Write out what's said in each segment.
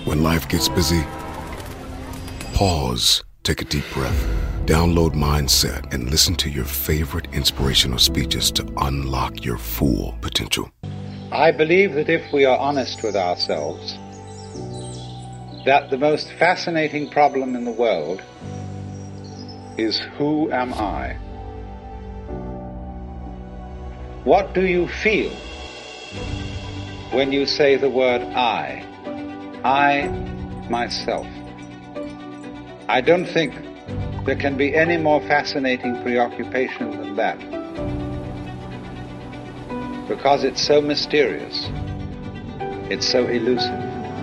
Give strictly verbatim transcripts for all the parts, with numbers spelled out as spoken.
When life gets busy, pause, take a deep breath, download Mindset, and listen to your favorite inspirational speeches to unlock your full potential. I believe that if we are honest with ourselves, that the most fascinating problem in the world is, who am I? What do you feel when you say the word I? I, myself. I don't think there can be any more fascinating preoccupation than that, because it's so mysterious, it's so elusive.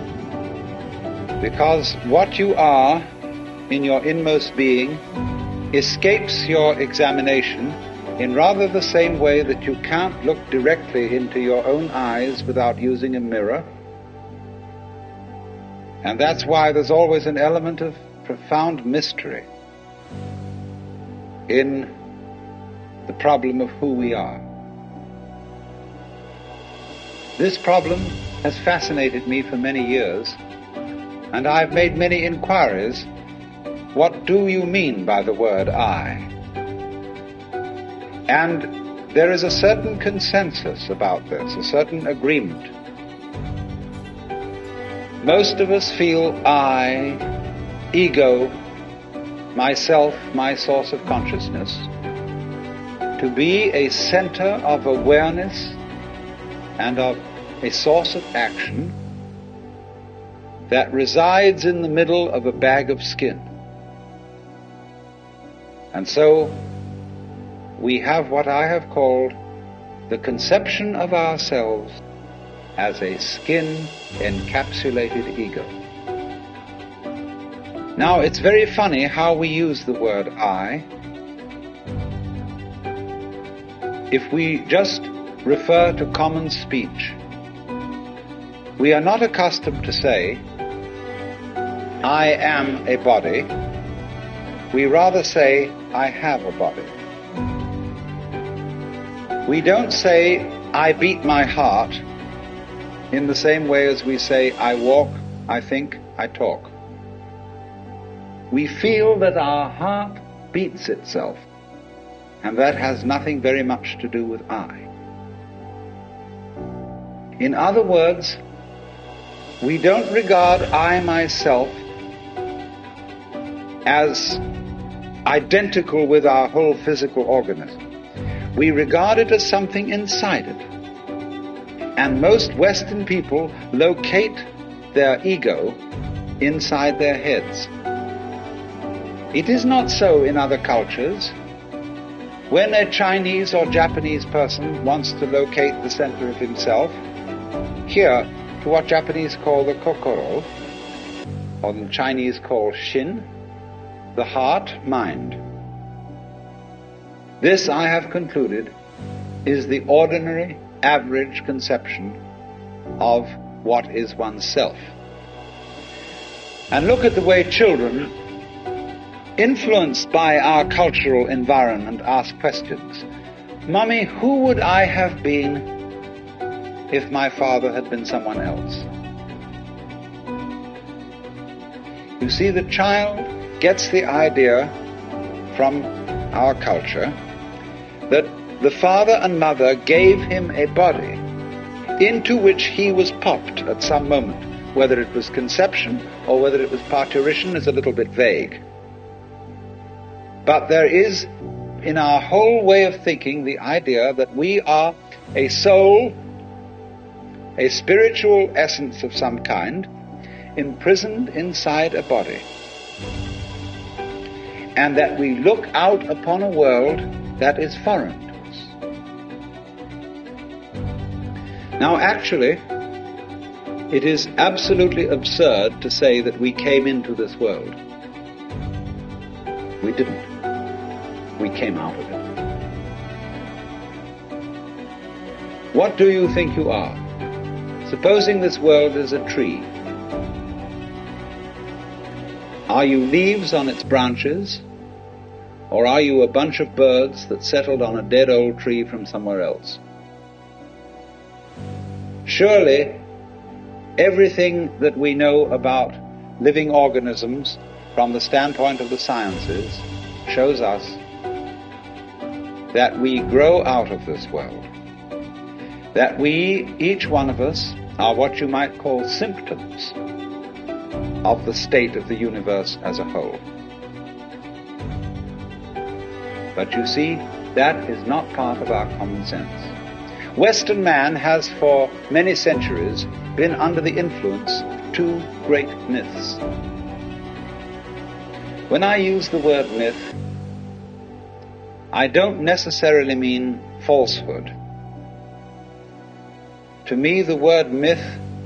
Because what you are in your inmost being escapes your examination in rather the same way that you can't look directly into your own eyes without using a mirror. And that's why there's always an element of profound mystery in the problem of who we are. This problem has fascinated me for many years, and I've made many inquiries. What do you mean by the word I? And there is a certain consensus about this, a certain agreement. Most of us feel I, ego, myself, my source of consciousness, to be a center of awareness and of a source of action that resides in the middle of a bag of skin. And so we have what I have called the conception of ourselves as a skin-encapsulated ego. Now, it's very funny how we use the word I. If we just refer to common speech, we are not accustomed to say, I am a body. We rather say, I have a body. We don't say, I beat my heart, in the same way as we say, I walk, I think, I talk. We feel that our heart beats itself, and that has nothing very much to do with I. In other words, we don't regard I myself as identical with our whole physical organism. We regard it as something inside it. And most Western people locate their ego inside their heads. It is not so in other cultures. When a Chinese or Japanese person wants to locate the center of himself, here, to what Japanese call the kokoro, or the Chinese call shin, the heart, mind. This, I have concluded, is the ordinary, average conception of what is oneself. And look at the way children, influenced by our cultural environment, ask questions. Mummy, who would I have been if my father had been someone else? You see, the child gets the idea from our culture that the father and mother gave him a body into which he was popped at some moment. Whether it was conception or whether it was parturition is a little bit vague. But there is in our whole way of thinking the idea that we are a soul, a spiritual essence of some kind, imprisoned inside a body. And that we look out upon a world that is foreign to us. Now, actually, it is absolutely absurd to say that we came into this world. We didn't. We came out of it. What do you think you are? Supposing this world is a tree. Are you leaves on its branches, or are you a bunch of birds that settled on a dead old tree from somewhere else? Surely everything that we know about living organisms from the standpoint of the sciences shows us that we grow out of this world, that we, each one of us, are what you might call symptoms of the state of the universe as a whole. But you see, that is not part of our common sense. Western man has for many centuries been under the influence of two great myths. When I use the word myth, I don't necessarily mean falsehood. To me, the word myth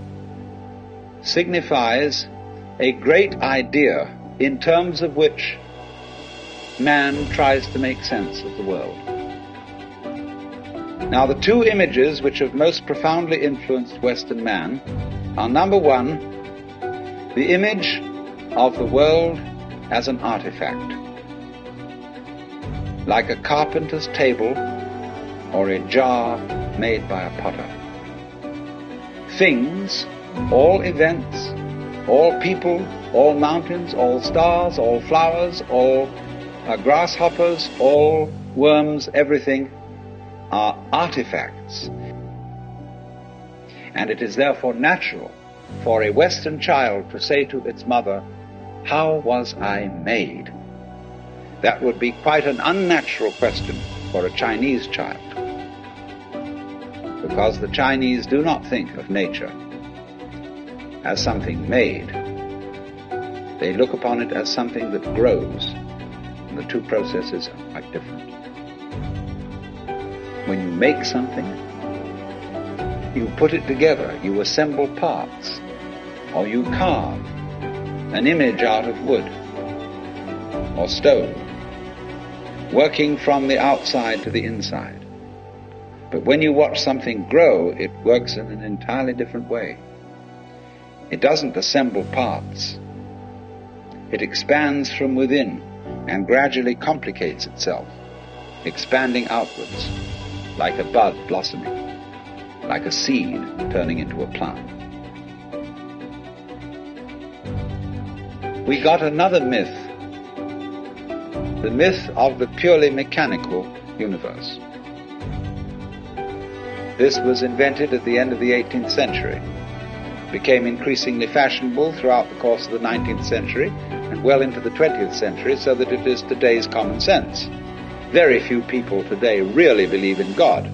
signifies a great idea in terms of which man tries to make sense of the world. Now, the two images which have most profoundly influenced Western man are, number one, the image of the world as an artifact, like a carpenter's table or a jar made by a potter. Things, all events, all people, all mountains, all stars, all flowers, all uh, grasshoppers, all worms, everything are artifacts. And it is therefore natural for a Western child to say to its mother, "How was I made?" That would be quite an unnatural question for a Chinese child, because the Chinese do not think of nature as something made. They look upon it as something that grows, and the two processes are quite different. When you make something, you put it together, you assemble parts, or you carve an image out of wood or stone, working from the outside to the inside. But when you watch something grow, it works in an entirely different way. It doesn't assemble parts. It expands from within and gradually complicates itself, expanding outwards, like a bud blossoming, like a seed turning into a plant. We got another myth, the myth of the purely mechanical universe. This was invented at the end of the eighteenth century, became increasingly fashionable throughout the course of the nineteenth century and well into the twentieth century, so that it is today's common sense. Very few people today really believe in God.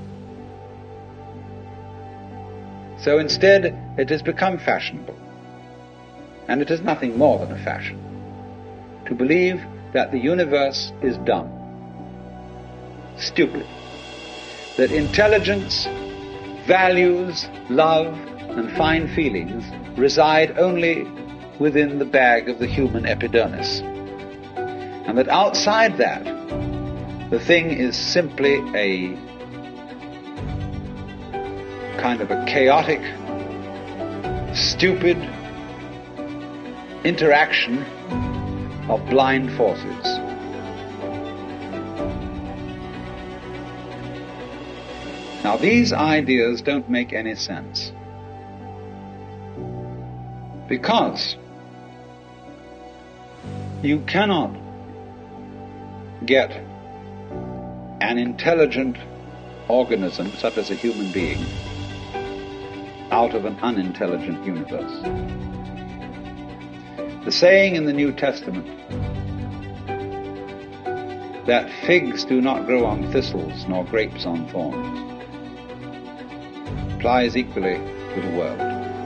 So instead, it has become fashionable, and it is nothing more than a fashion, to believe that the universe is dumb, stupid, that intelligence, values, love, and fine feelings reside only within the bag of the human epidermis, and that outside that, the thing is simply a kind of a chaotic, stupid interaction of blind forces. Now, these ideas don't make any sense, because you cannot get an intelligent organism, such as a human being, out of an unintelligent universe. The saying in the New Testament that figs do not grow on thistles nor grapes on thorns applies equally to the world.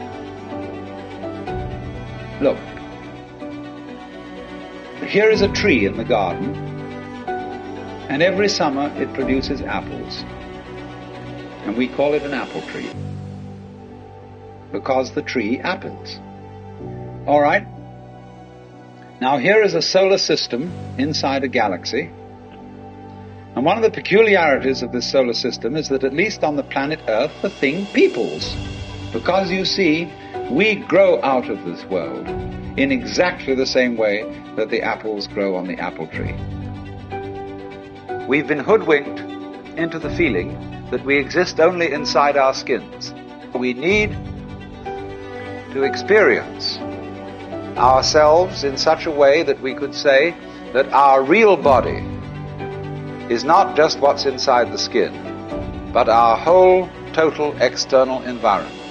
Look, here is a tree in the garden, and every summer it produces apples, and we call it an apple tree because the tree apples. All right. Now here is a solar system inside a galaxy, and one of the peculiarities of this solar system is that at least on the planet Earth the thing peoples, because you see, we grow out of this world in exactly the same way that the apples grow on the apple tree. We've been hoodwinked into the feeling that we exist only inside our skins. We need to experience ourselves in such a way that we could say that our real body is not just what's inside the skin, but our whole total external environment.